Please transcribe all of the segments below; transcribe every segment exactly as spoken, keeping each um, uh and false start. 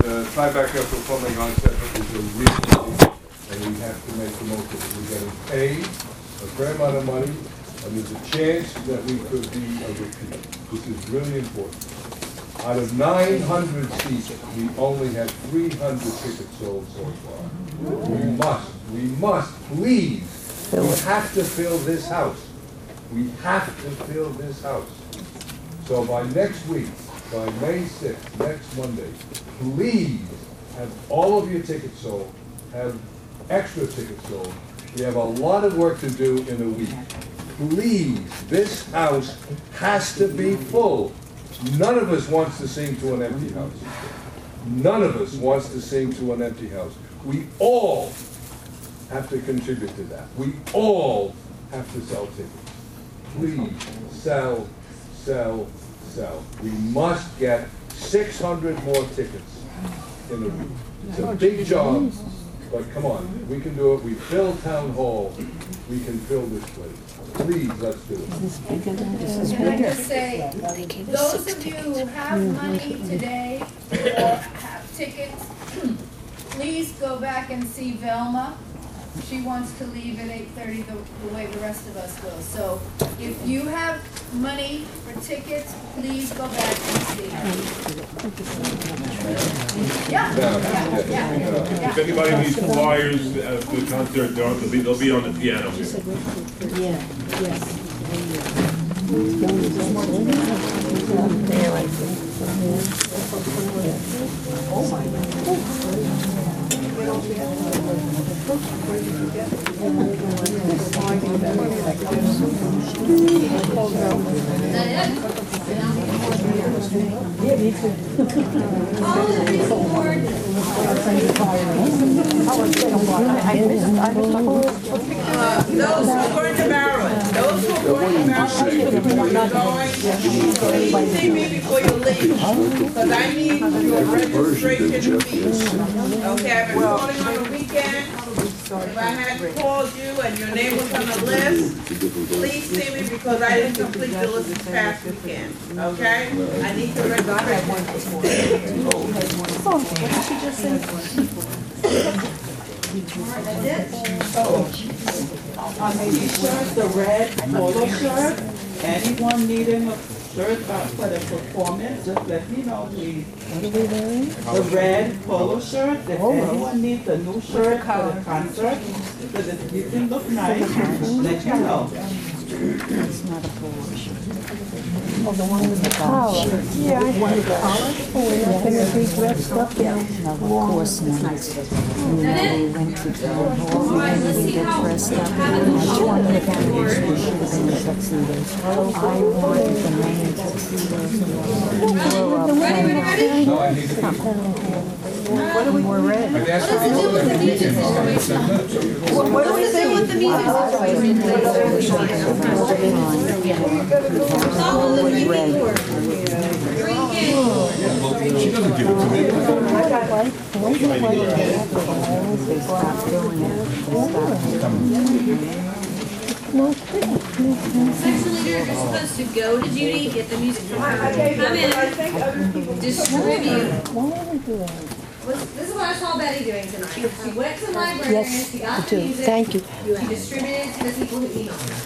the Tribeca Performing Arts Center is a real thing, and we have to make the most of it. We're getting paid a fair amount of money, and there's a chance that we could be a repeat. This is really important. Out of nine hundred seats, we only had three hundred tickets sold so far. We must, we must, please, we have to fill this house. We have to fill this house. So by next week, by May sixth, next Monday, please have all of your tickets sold, have extra tickets sold. We have a lot of work to do in a week. Please, this house has to be full. None of us wants to sing to an empty house. None of us wants to sing to an empty house. We all have to contribute to that. We all have to sell tickets. Please, sell, sell, sell. We must get six hundred more tickets in a week. It's a big job, but come on, we can do it. We fill town hall. We can fill this place. Please, let's do it. Can I just say, those of you who have money today or have tickets, please go back and see Velma. She wants to leave at eight thirty the, the way the rest of us will. So if you have money for tickets, please go back and see her. Yeah, yeah, yeah, yeah, yeah. If anybody needs flyers uh, for the concert, they'll be, they'll be on the piano here. Yeah, yes. Oh my God. Yeah, me too. Uh, those who are going to Maryland, those who are going to Maryland, before you're going, please see me before you leave, because I need your registration fees. Okay, I've been calling on the weekend. If I hadn't called you and your name was on the list, please see me because I didn't complete the list this past weekend. Okay? I need the registration fees. Oh, what did she just say? On the t-shirt, the red polo shirt, anyone needing a shirt for the performance, just let me know, please. What are we wearing? The red polo shirt, if anyone needs a new shirt for the concert, because it you can look nice, let you know. It's not a polo shirt. Oh, the one with the collar. Yeah, I one with the collar. Oh, we're not going to be dressed up now. No, of course not. You know, we went to town hall and we get dressed up. I wanted the candidates to be in the tuxedos. I wanted the main tuxedos. We wore up. Ready, ready, ready? No, I need to What do we wear red? I've asked for people to make it. What do we do with the music situation? Red. She doesn't give it to me. I got like, why do I like that? They stopped doing it. They stopped doing it. Section leader is supposed to go to Judy, get the music from her, come in, distribute. Why are we doing it? This is what I saw Betty doing tonight. She went to the library, Yes, she got I the do. music. Thank you. She distributed it to the people who emailed her.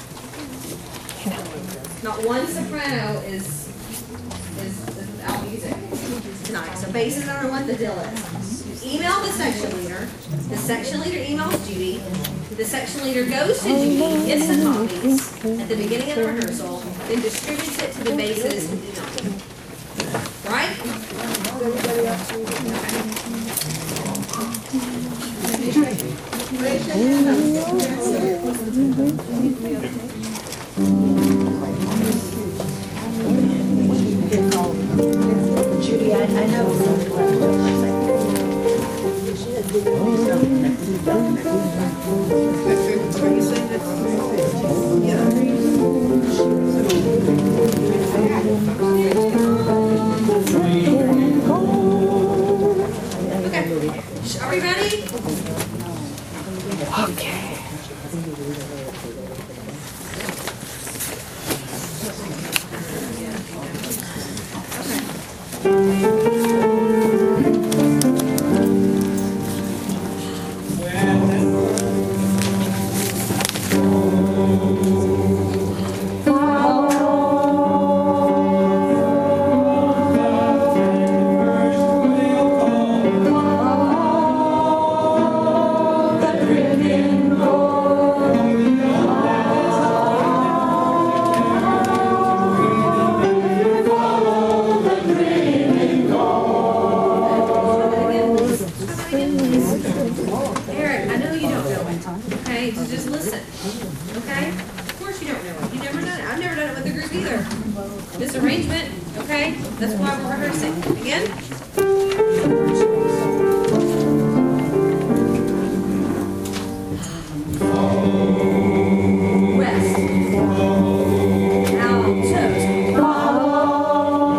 Not one soprano is, is, is without music tonight. So basses are what the deal is. You email the section leader, the section leader emails Judy, the section leader goes to Judy, gets the copies at the beginning of the rehearsal, then distributes it to the basses and emails them. Right? Judy, I, I know. Okay. Are we ready? Okay. okay? That's why we're rehearsing. Again? West. Alto.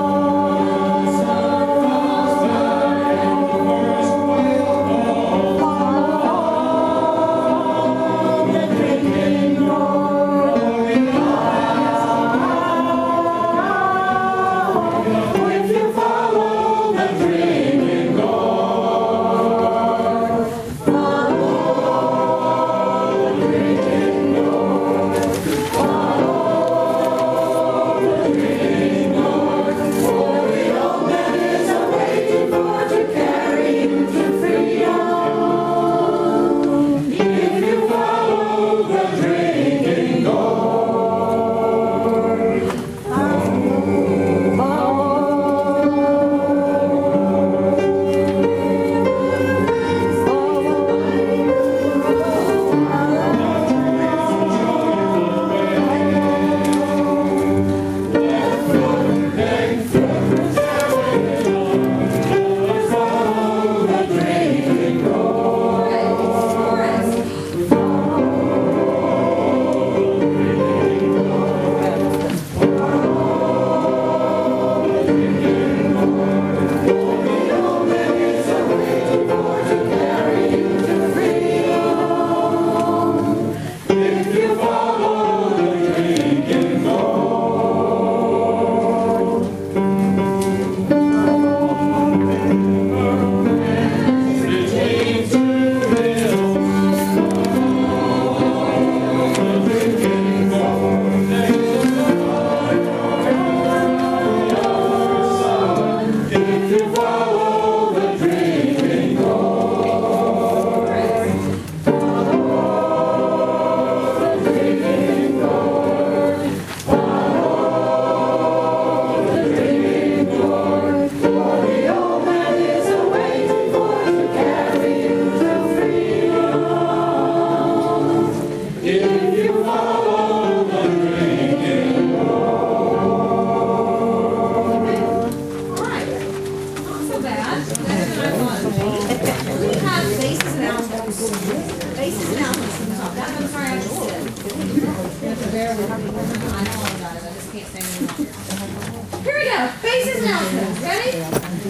Here we go. Faces and altos. Ready?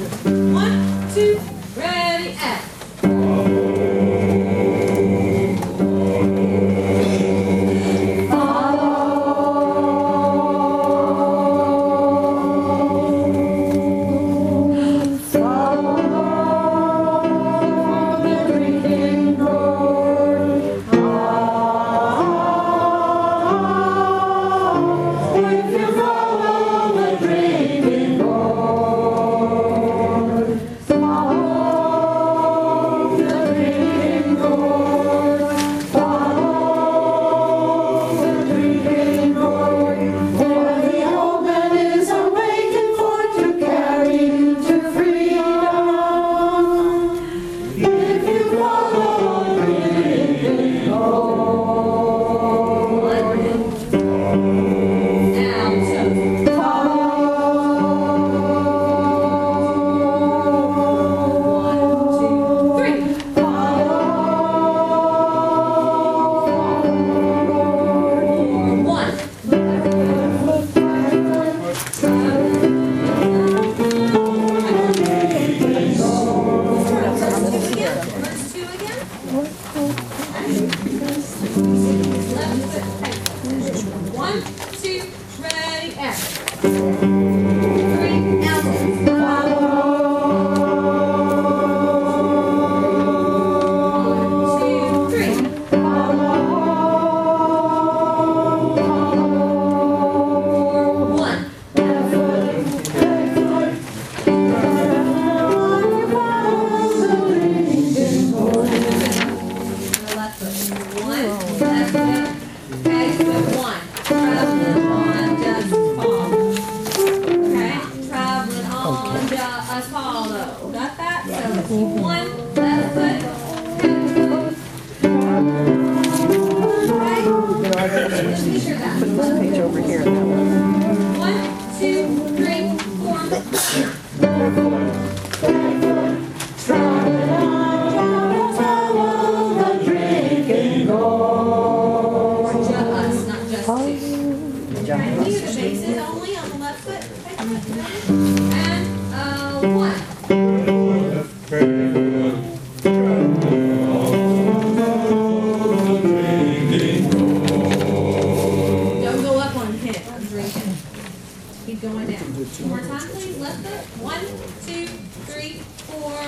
One, two, ready, and. One, two, ready, and. Three, elbows. One, two, three. Four, one. Left foot. One, left foot. Okay, foot one. Traveling on just fall. Okay, traveling on just follow. Got that? So one, left foot. Okay. Just be sure that. Put this page over here. That one. One, two, three, four,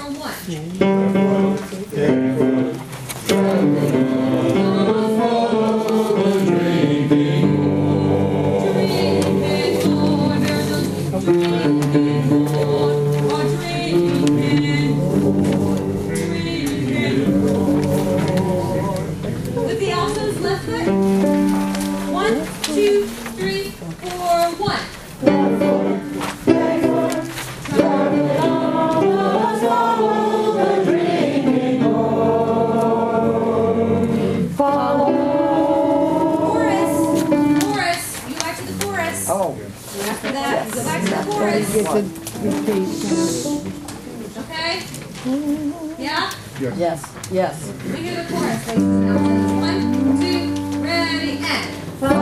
With the altos, left foot. One, two, three, four, one. Chorus. Chorus. You go back to the chorus. Oh. After that, you go back to the chorus. Get to repeat. Okay? Yeah? Yes, yes. We hear the chorus, ladies and gentlemen. One, two, ready, and.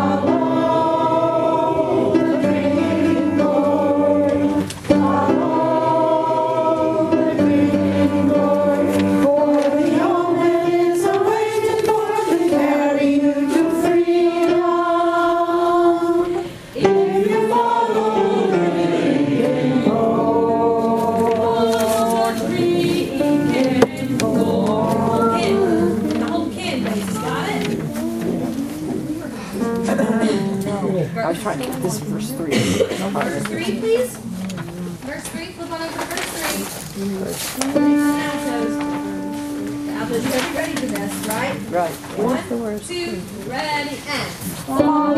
I was trying to get this verse three. Verse three, please. Verse three, flip on over to verse three. Altos. The altos, you gotta be ready for this, right? Right. One, two, ready, and. Follow,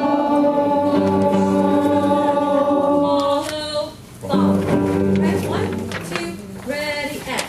follow. Okay, one, two, ready, and.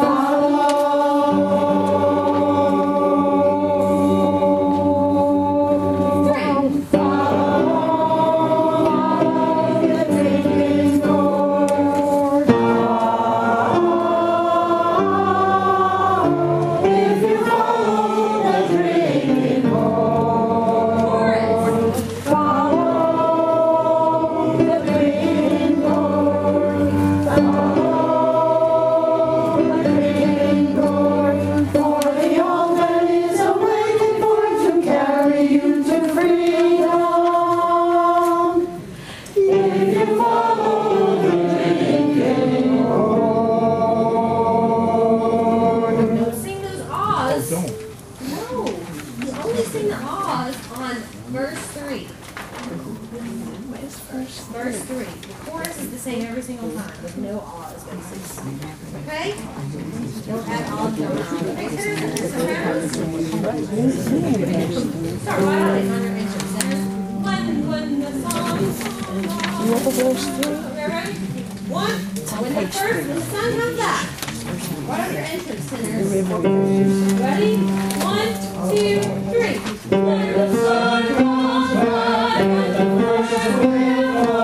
Verse three. The chorus is the same every single time, with no ahs, basically. Okay? Don't add ahs, don't add ahs. Okay, centers, centers. Start right on it on your entrance centers. When, when the song, You have a verse three? okay, ready? One, when the first, when the sun comes out. Right on your entrance centers. Ready? One, two, three. When the sun comes out, when the first wind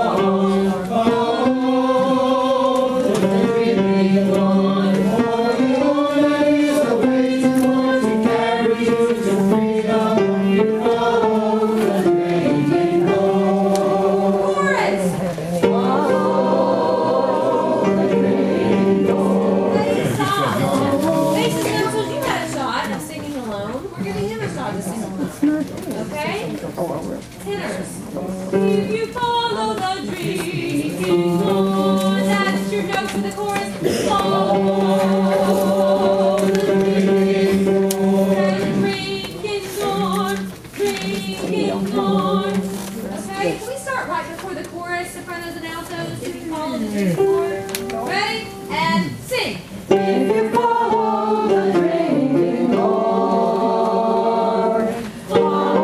if you follow the drinking horn, that's your note for the chorus. Follow the drinking horn, drinking horn, drinking horn. Okay, can we start right before the chorus, sopranos and altos? If you follow the drinking horn, ready and sing. If you follow the drinking horn, follow.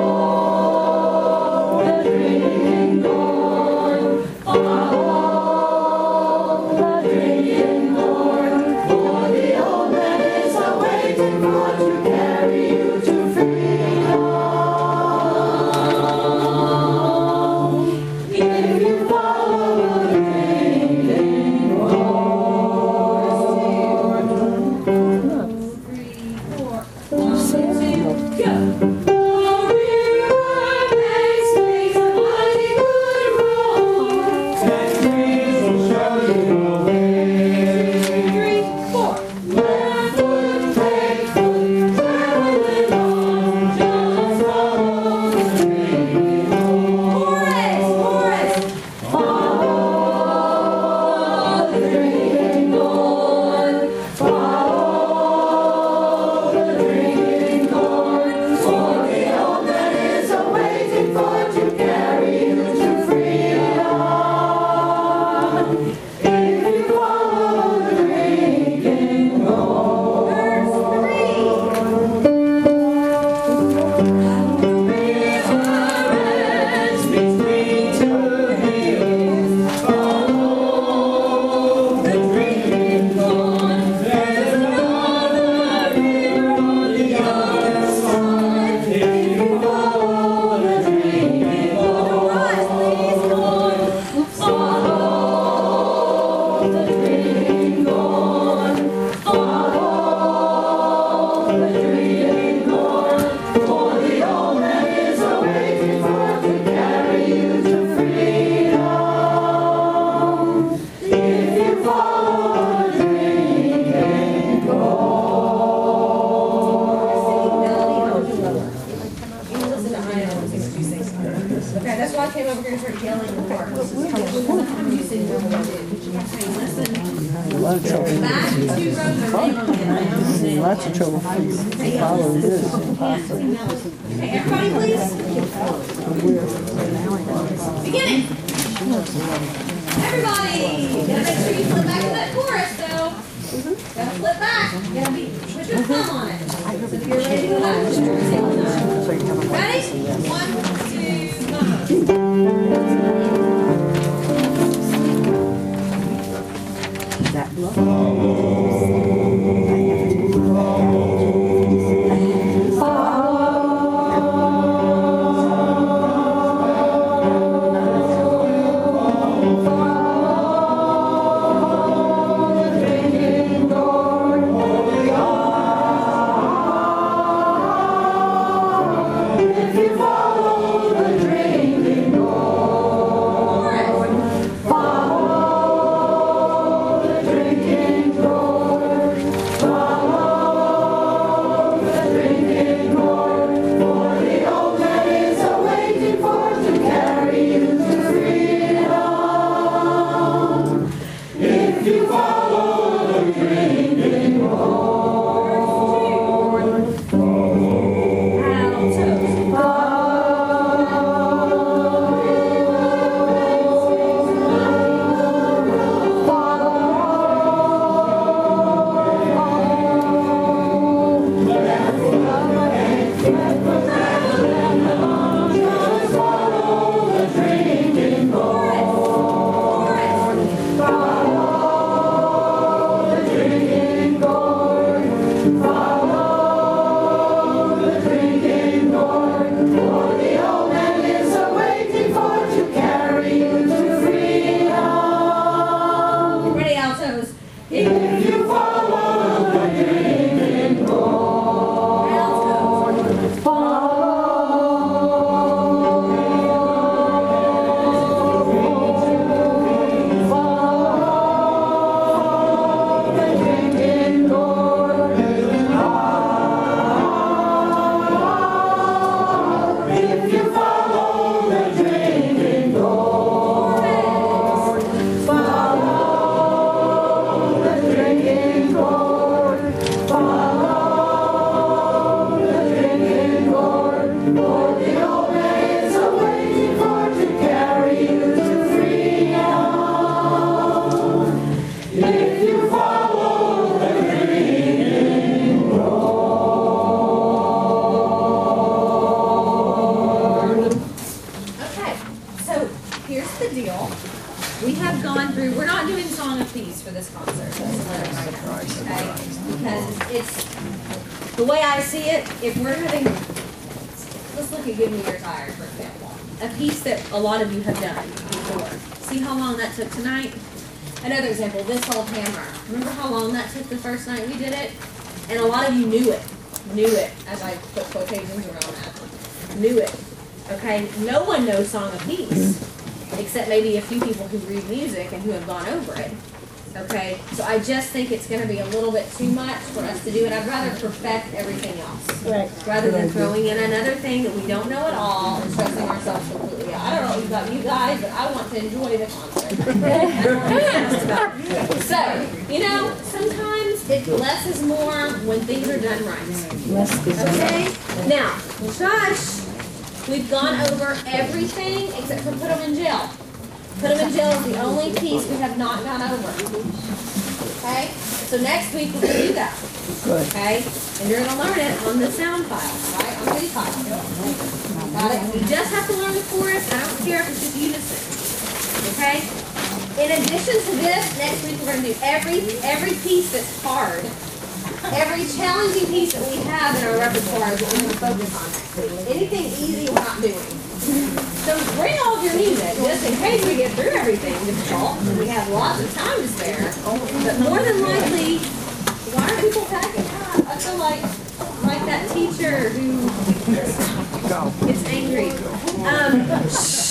Lots of trouble following this. Okay, everybody please. Beginning. Everybody, gotta make sure you flip back to that chorus though. Gotta flip back. Gotta be, put your thumb on it. So if you're ready to go back, put your thumb on it. Ready? One, two, go. That look. We have gone through, we're not doing Song of Peace for this concert, okay? Because it's, the way I see it, if we're having, let's look at Give Me Your Tire, for example. A piece that a lot of you have done before. See how long that took tonight? Another example, This Old Hammer. Remember how long that took the first night we did it? And a lot of you knew it, knew it, as I put quotations around that. Knew it, okay? No one knows Song of Peace, except maybe a few people who read music and who have gone over it, okay? So I just think it's gonna be a little bit too much for us to do it. I'd rather perfect everything else. Right. Rather than throwing in another thing that we don't know at all and stressing ourselves completely out. I don't know about you guys, but I want to enjoy the concert. So, you know, sometimes it less is more when things are done right. Less is Okay? Now, shush. We've gone over everything except for Put 'em in Jail. Put 'em in Jail is the only piece we have not gone over. Okay? So next week we're going to do that. Good. Okay? And you're going to learn it on the sound file, right? On the file. Got it? You just have to learn the chorus. I don't care if it's just unison. Okay? In addition to this, next week we're going to do every every piece that's hard. Every challenging piece that we have in our repertoire is what we're going to focus on next week. Anything easy we're not doing. So bring all of your music, just in case we get through everything difficult, and we have lots of time to spare. But more than likely, why are people packing up? I feel like, like that teacher who gets angry. Um,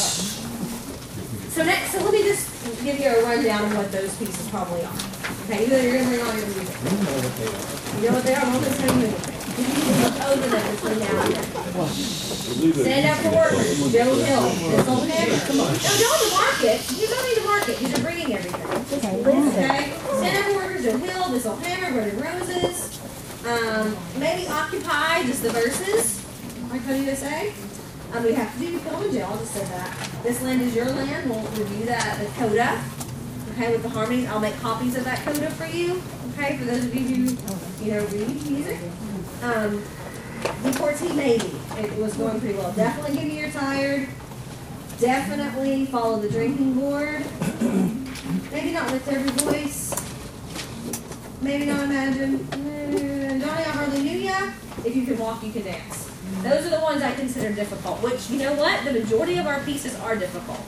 so next, so let me just give you a rundown of what those pieces probably are. Okay, either you're going to bring all your music. You know what they are? I'm going to tell you. look over them between now and then. Stand up for workers, Joe Hill, this old hammer. No, don't the market. You don't need to market, because you're bringing everything. Okay? Stand up for workers, Joe Hill, this old hammer, Burning Roses. Um, maybe Occupy, just the verses, like Cody to say. Um, we have to do the Phil and Jill, I just said that. This land is your land, we'll review that, the coda, okay, with the harmonies. I'll make copies of that coda for you, okay, for those of you who, you know, read music. Um, Deportee, maybe, it was going pretty well. Definitely give you your tired. Definitely follow the drinking board. Maybe not lift every voice. Maybe not imagine. Johnny, I hardly knew ya. If you can walk, you can dance. Those are the ones I consider difficult, which, you know what? The majority of our pieces are difficult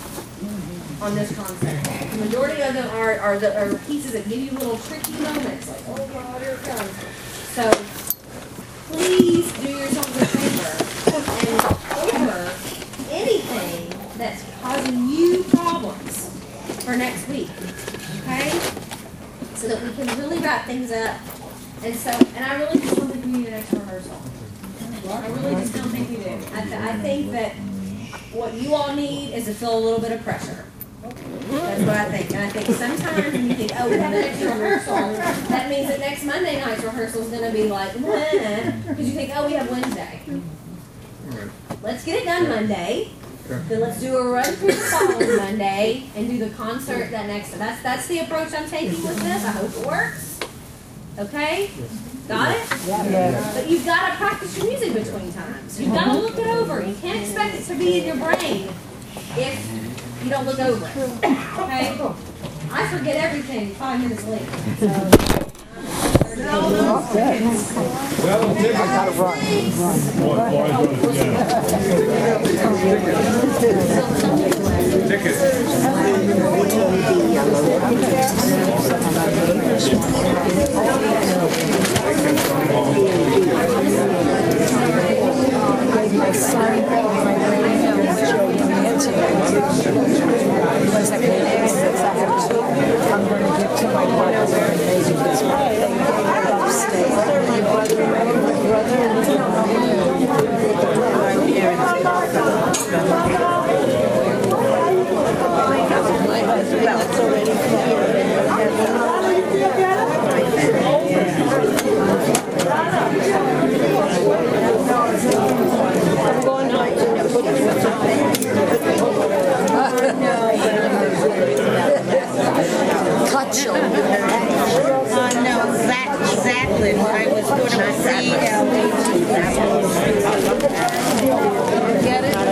on this concept. The majority of them are, are, the, are pieces that give you little tricky moments, like, oh God, here it comes. So, please do yourself a favor and over anything that's causing you problems for next week, okay? So that we can really wrap things up. And so, and I really just don't think we need an extra rehearsal. I really just don't think we do. I, th I think that what you all need is to feel a little bit of pressure. That's what I think. And I think sometimes when you think, oh, we have an extra rehearsal, that means that next Monday night's rehearsal is going to be like, because you think, oh, we have Wednesday. Let's get it done Monday. Then let's do a run through the following Monday and do the concert that next. That's that's the approach I'm taking with this. I hope it works. Okay? Got it? Yeah. But you've got to practice your music between times. You've got to look it over. You can't expect it to be in your brain if you don't look over it. Okay? I forget everything five minutes late. So, Well, Tim, I gotta run. Tickets. My son, my was like, I have two. I'm going to give to my brother and maybe his birthday upstate. My brother, my brother, my husband, that's already I'm going to put it cut you. Uh, no, Zach, Zachlin, I was going to see. Get it?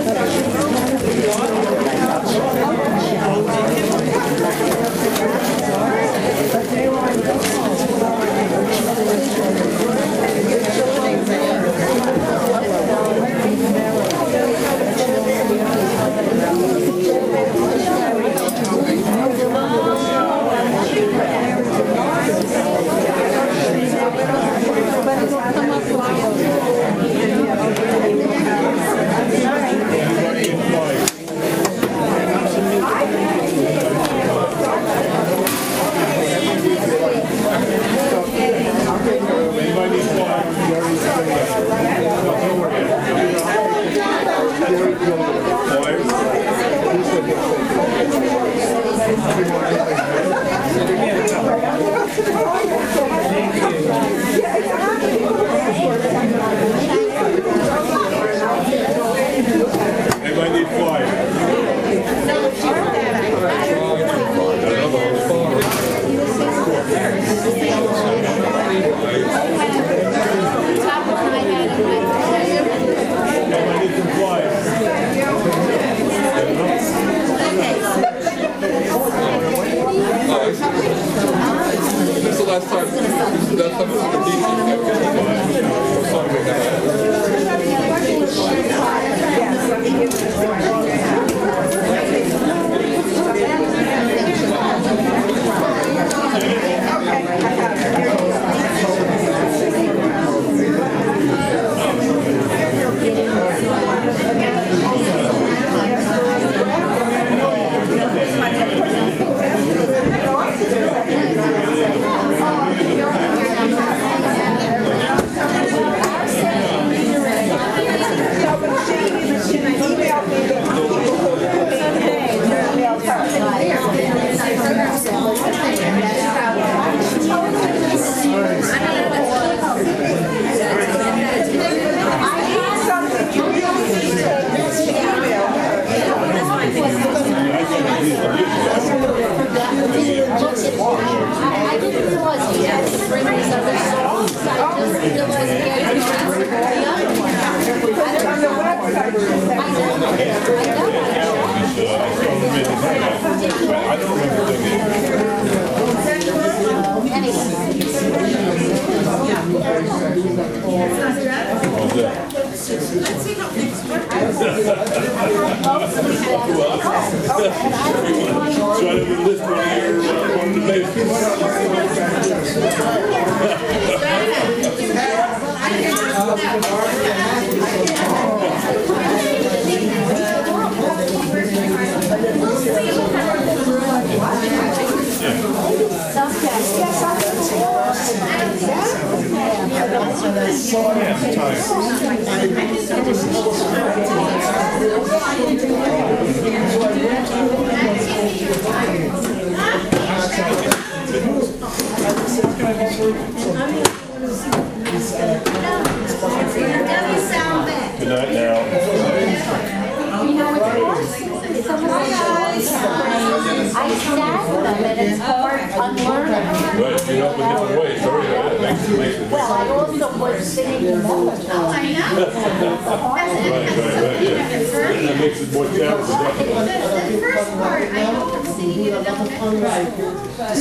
Anybody need flyers? This is the last time. This is the last time it's like a D C. Try to enlist one of your, uh, one of the ladies. Good night now. You know what it was? It's almost like I sat with them and it's hard unlearning. Right, you know, in different ways, sorry, that makes, makes it. Well, I also was sitting in that. Oh, I know. Right, right, right, yeah. And that makes it more challenging. The, the first part, I know I'm sitting in an elementary school.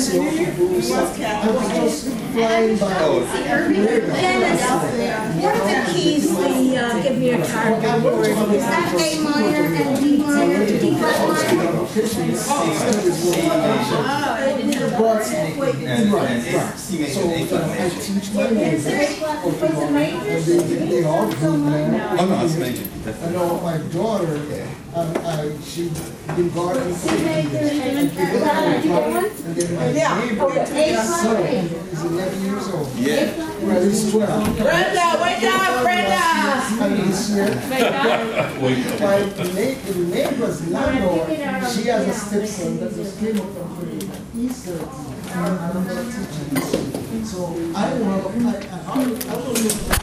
Dennis, what are the keys to uh, give me a card? Is that A minor and D minor, D flat minor? Oh, no, it's major. I know my daughter, um, I, she been gardening for eight years. And then my neighbor, son, is eleven years old. Yeah. Well, he's twelve. Brenda, wake up, Brenda! And this year, my neigh- the neighbor's landlord, she has a stepson that just came up from the Easter. And I'm not teaching. So I don't know, I, I, I don't know.